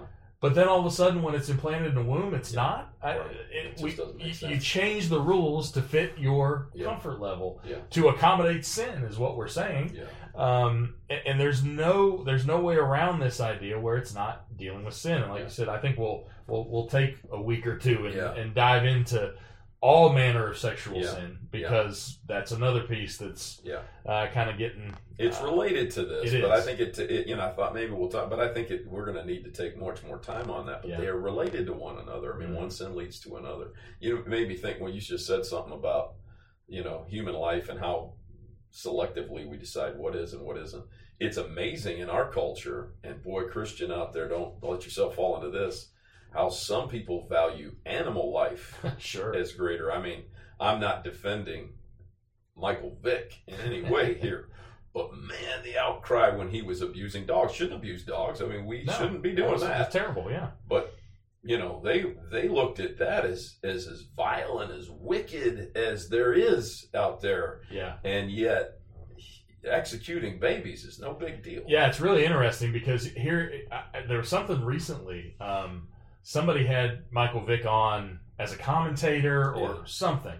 But then all of a sudden, when it's implanted in the womb, it's yeah. not. Right. I, it, it just we, doesn't make you, sense. you change the rules to fit your yeah. comfort level yeah. to accommodate sin, is what we're saying. Yeah. Um, and, and there's no there's no way around this idea where it's not dealing with sin. And like Yeah. you said, I think we'll we'll we'll take a week or two and, Yeah. and dive into all manner of sexual Yeah. sin, because that's another piece that's Yeah. uh, kind of getting. It's uh, related to this, it but is. I think it, it. You know, I thought maybe we'll talk, but I think it, we're going to need to take much more time on that. But Yeah. they are related to one another. I mean, Mhm. one sin leads to another. You made me think when you just said something about, you know, human life and how selectively we decide what is and what isn't. It's amazing in our culture, and boy, Christian out there, don't let yourself fall into this. How some people value animal life Sure. as greater. I mean, I'm not defending Michael Vick in any way here, but man, the outcry when he was abusing dogs. Shouldn't abuse dogs. I mean, we No, shouldn't be doing was- that. It's terrible, yeah. But you know, they they looked at that as as as violent, as wicked as there is out there, Yeah. and yet executing babies is no big deal. Yeah, it's really interesting because here I, there was something recently. Um, somebody had Michael Vick on as a commentator or Yeah. something,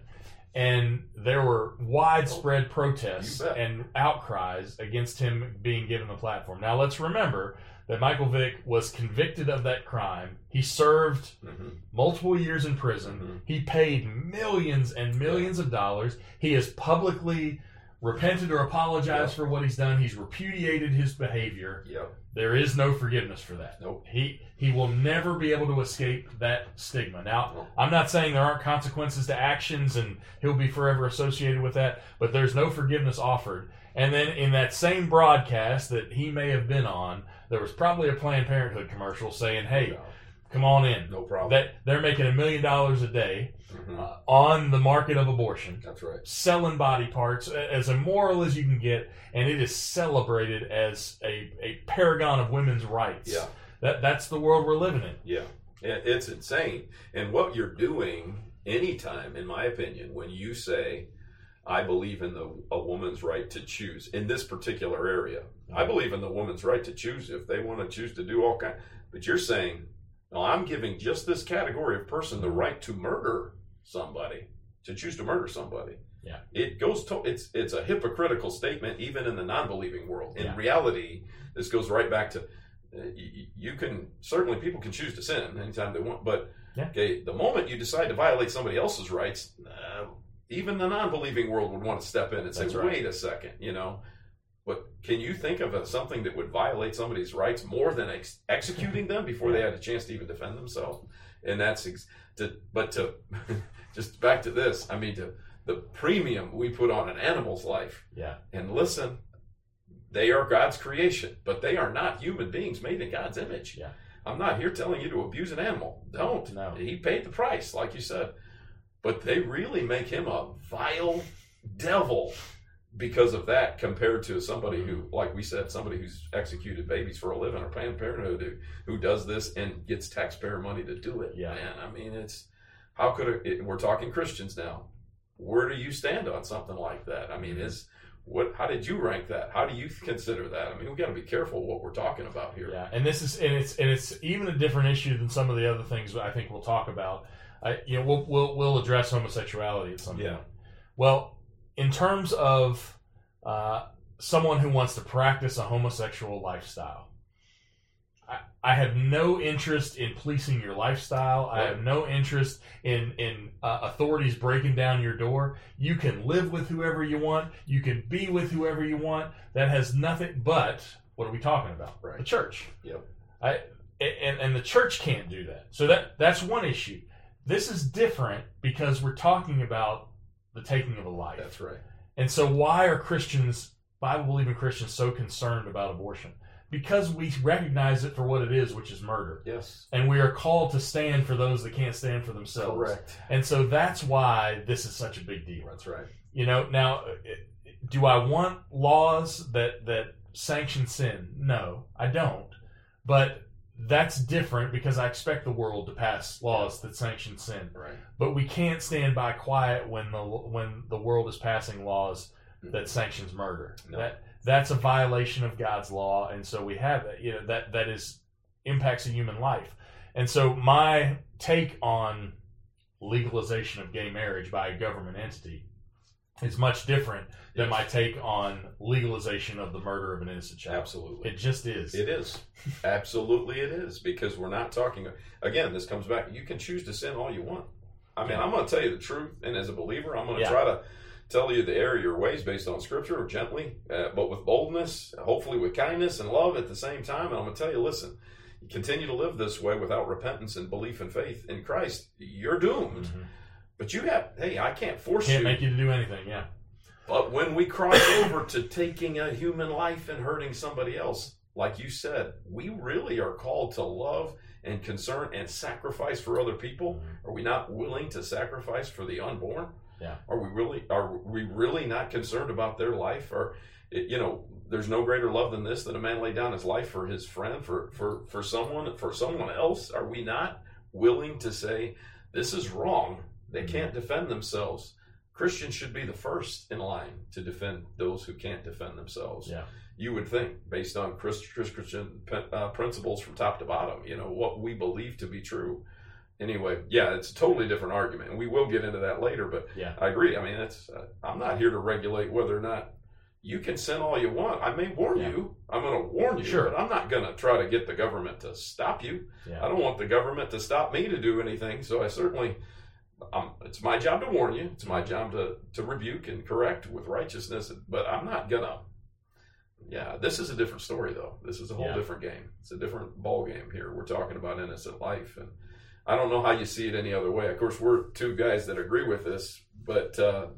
and there were widespread You protests bet. and outcries against him being given the platform. Now, let's remember that Michael Vick was convicted of that crime. He served hmm multiple years in prison. Mhm. He paid millions and millions of dollars. He has publicly repented or apologized Yeah. for what he's done. He's repudiated his behavior. Yep. There is no forgiveness for that. Nope. He he will never be able to escape that stigma. Now, Nope. I'm not saying there aren't consequences to actions and he'll be forever associated with that, but there's no forgiveness offered. And then in that same broadcast that he may have been on, there was probably a Planned Parenthood commercial saying, "Hey, No, come on in." no problem. That they're making a million dollars a day Mhm. uh, on the market of abortion, That's right. selling body parts a- as immoral as you can get, and it is celebrated as a, a paragon of women's rights. Yeah. That that's the world we're living in. Yeah, It- it's insane. And what you're doing anytime, in my opinion, when you say, I believe in the a woman's right to choose in this particular area, I believe in the woman's right to choose if they want to choose to do all kind. But you're saying, no, I'm giving just this category of person the right to murder somebody, to choose to murder somebody. Yeah. It goes to it's it's a hypocritical statement even in the non-believing world. In Yeah. reality, this goes right back to uh, you, you can certainly people can choose to sin anytime they want, but Yeah. okay, the moment you decide to violate somebody else's rights, uh, even the non-believing world would want to step in and say, That's right. "Wait a second, you know." But can you think of a, something that would violate somebody's rights more than ex- executing them before they had a chance to even defend themselves? And that's ex- to, but to just back to this. I mean, to the premium we put on an animal's life. Yeah. And listen, they are God's creation, but they are not human beings made in God's image. Yeah. I'm not here telling you to abuse an animal. Don't. No. He paid the price, like you said. But they really make him a vile devil because of that, compared to somebody who, like we said, somebody who's executed babies for a living, or Planned Parenthood who, who does this and gets taxpayer money to do it. Yeah. Man, I mean, it's how could it, it, we're talking Christians now. Where do you stand on something like that? I mean, is what? How did you rank that? How do you consider that? I mean, we got to be careful what we're talking about here. Yeah, and this is and it's and it's even a different issue than some of the other things that I think we'll talk about. I, you know, we'll we'll we'll address homosexuality at some Yeah. point. Well, in terms of uh, someone who wants to practice a homosexual lifestyle, I, I have no interest in policing your lifestyle. I have no interest in in uh, authorities breaking down your door. You can live with whoever you want. You can be with whoever you want. That has nothing. But what are we talking about? Right. The church. Yep. I and and the church can't do that. So that that's one issue. This is different because we're talking about the taking of a life. That's right. And so why are Christians, Bible-believing Christians, so concerned about abortion? Because we recognize it for what it is, which is murder. Yes. And we are called to stand for those that can't stand for themselves. Correct. And so that's why this is such a big deal. That's right. You know, now, do I want laws that, that sanction sin? No, I don't. But that's different because I expect the world to pass laws that sanction sin. Right. But we can't stand by quiet when the when the world is passing laws that sanctions murder. No. That that's a violation of God's law, and so we have that. You know that that is impacts a human life. And so my take on legalization of gay marriage by a government entity is much different than Yes. my take on legalization of the murder of an innocent child. Absolutely. It just is. It is. Absolutely it is. Because we're not talking, again, this comes back, you can choose to sin all you want. I mean, Yeah. I'm going to tell you the truth, and as a believer, I'm going to Yeah. try to tell you the error of your ways based on Scripture, gently, uh, but with boldness, hopefully with kindness and love at the same time. And I'm going to tell you, listen, you continue to live this way without repentance and belief and faith in Christ, you're doomed. Mhm. But you have, hey, I can't force Can't you. make you to do anything, yeah. But when we cross over to taking a human life and hurting somebody else, like you said, we really are called to love and concern and sacrifice for other people. Mhm. Are we not willing to sacrifice for the unborn? Yeah. Are we really are we really not concerned about their life? Or, you know, there's no greater love than this, that a man lay down his life for his friend, for for for someone for someone else. Are we not willing to say, this is wrong? They can't defend themselves. Christians should be the first in line to defend those who can't defend themselves. Yeah. You would think, based on Christ, Christian uh, principles from top to bottom, you know, what we believe to be true. Anyway, yeah, it's a totally different argument, and we will get into that later, but Yeah. I agree. I mean, it's, uh, I'm not here to regulate whether or not you can sin all you want. I may warn Yeah. you. I'm going to warn you, Sure. but I'm not going to try to get the government to stop you. Yeah. I don't want the government to stop me to do anything, so I certainly... Um, it's my job to warn you. It's my job to, to rebuke and correct with righteousness, but I'm not gonna. Yeah, this is a different story, though. This is a whole Yeah. different game. It's a different ball game here. We're talking about innocent life, and I don't know how you see it any other way. Of course, we're two guys that agree with this, but uh,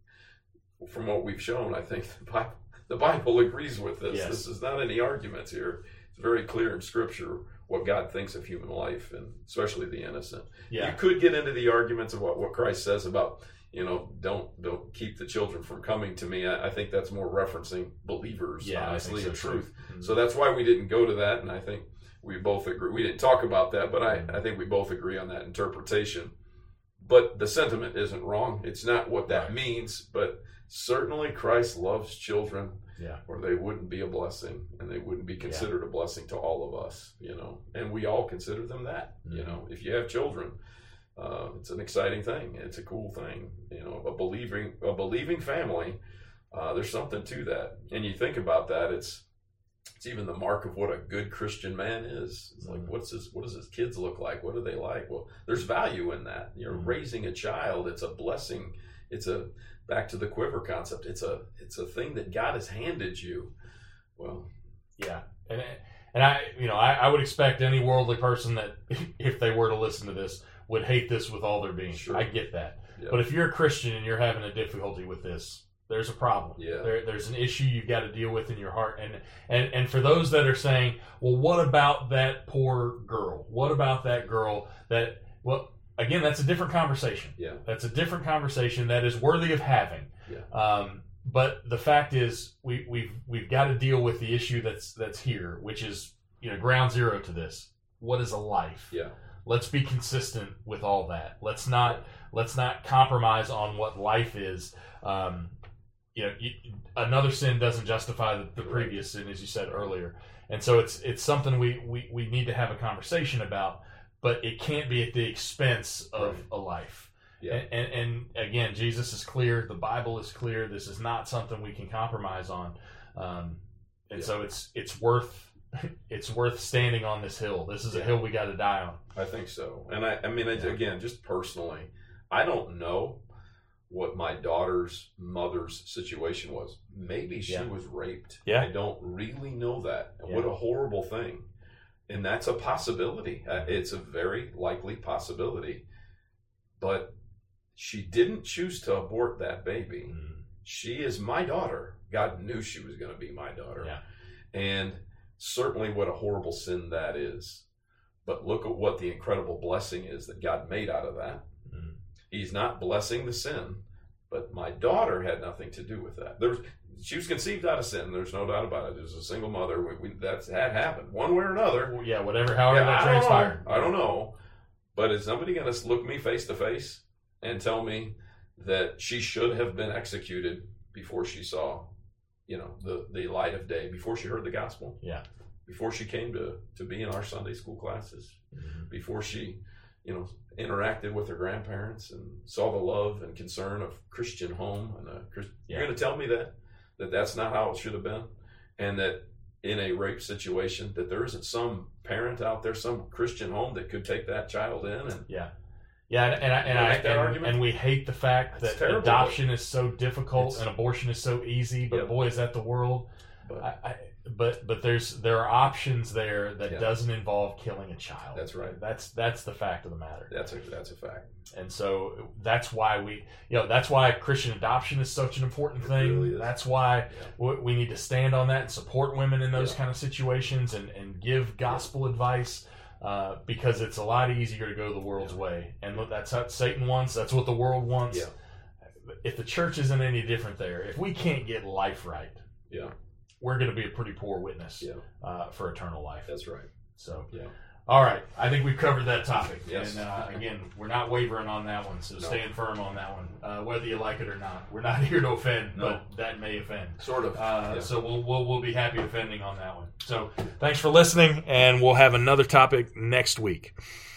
from what we've shown, I think the Bible, the Bible agrees with this. Yes. This is not any arguments here. It's very clear in Scripture what God thinks of human life, and especially the innocent. Yeah. You could get into the arguments of what, what Christ says about, you know, don't don't keep the children from coming to me. I, I think that's more referencing believers, Yeah, I honestly, think in so, truth. too. Mhm. So that's why we didn't go to that, and I think we both agree. We didn't talk about that, but I, I think we both agree on that interpretation. But the sentiment isn't wrong. It's not what that Right. means, but certainly Christ loves children, Yeah. or they wouldn't be a blessing, and they wouldn't be considered a blessing to all of us, you know. And we all consider them that, you Mhm. know. If you have children, uh, it's an exciting thing. It's a cool thing, you know. A believing, a believing family. Uh, there's something to that, and you think about that. It's it's even the mark of what a good Christian man is. It's like, Mhm. what's his, what does his kids look like? What are they like? Well, there's value in that. You're Mhm. raising a child. It's a blessing. It's a, back to the quiver concept. It's a, it's a thing that God has handed you. Well, Yeah, and and I, you know, I, I would expect any worldly person that, if they were to listen to this, would hate this with all their being. Sure. I get that, yeah. but if you're a Christian and you're having a difficulty with this, there's a problem. Yeah. There, there's an issue you've got to deal with in your heart, and and and for those that are saying, well, what about that poor girl? What about that girl that? Well, again, that's a different conversation. Yeah. That's a different conversation that is worthy of having. Yeah. Um, but the fact is, we, we've we've got to deal with the issue that's that's here, which is, you know, ground zero to this. What is a life? Yeah. Let's be consistent with all that. Let's not let's not compromise on what life is. Um, you know, you, another sin doesn't justify the, the previous sin, as you said earlier, and so it's it's something we, we, we need to have a conversation about. But it can't be at the expense of Right. a life. Yeah. And, and, and again, Jesus is clear. The Bible is clear. This is not something we can compromise on. Um, and Yeah. so it's it's worth it's worth standing on this hill. This is a Yeah. hill we got to die on. I think so. And I, I mean, I- Yeah. again, just personally, I don't know what my daughter's mother's situation was. Maybe she Yeah. was raped. Yeah. I don't really know that. And Yeah. What a horrible thing. And that's a possibility. Uh, it's a very likely possibility. But she didn't choose to abort that baby. She is my daughter. God knew she was going to be my daughter. Yeah. And certainly what a horrible sin that is. But look at what the incredible blessing is that God made out of that. Mhm. He's not blessing the sin, but my daughter had nothing to do with that. There's, she was conceived out of sin. There's no doubt about it. There's a single mother. We, we, that's had happened one way or another. Yeah, whatever, however Yeah, that I don't know. transpired. I don't know. But is somebody going to look me face to face and tell me that she should have been executed before she saw, you know, the, the light of day, before she heard the gospel? Yeah. before she came to, to be in our Sunday school classes, Mm-hmm. before she, you know, interacted with her grandparents and saw the love and concern of Christian home. And a Christ- Yeah. You're going to tell me that, that that's not how it should have been, and that in a rape situation that there isn't some parent out there, some Christian home that could take that child in and Yeah. Yeah, and, and, I, and, You I, make that and, argument? and we hate the fact It's that terrible, adoption is so difficult It's- and abortion is so easy, but Yep. boy, is that the world. but I, I, but but there's there are options there that Yeah. doesn't involve killing a child. That's right. That's that's the fact of the matter. that's a that's a fact. And so that's why we, you know, that's why Christian adoption is such an important It thing. really is. That's why we, we need to stand on that and support women in those Yeah. kind of situations and, and give gospel advice, uh, because it's a lot easier to go the world's Yeah. way. And look, that's what Satan wants. That's what the world wants. Yeah. If the church isn't any different there, if we can't get life right, Yeah, we're going to be a pretty poor witness yeah, uh, for eternal life. that's right. So, Yeah. all right. I think we've covered that topic. Yes. And uh, again, we're not wavering on that one, so No. staying firm on that one, uh, whether you like it or not. We're not here to offend, No. but that may offend. Sort of. Uh, yeah. So we'll, we'll we'll be happy offending on that one. So thanks for listening, and we'll have another topic next week.